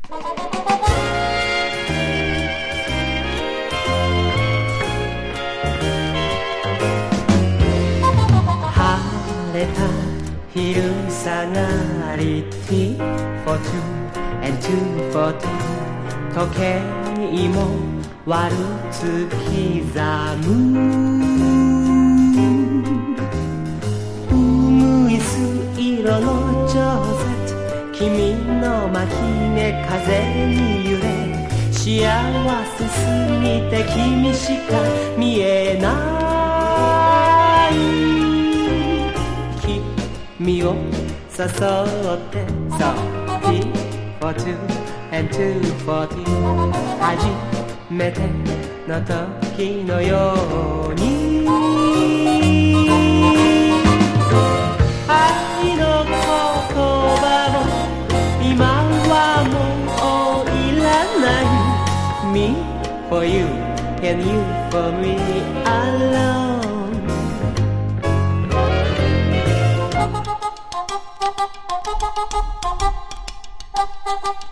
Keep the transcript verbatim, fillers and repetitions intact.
晴れた昼下がり T for two and two for two 時計もワルツ刻むうぐいす色のジョーゼット君の巻き目風に揺れ幸せすぎて君しか見えない君を誘って So T for two and two for two 初めての時のように愛の言葉も今はもういらない Me for you and you for me alone Thank you.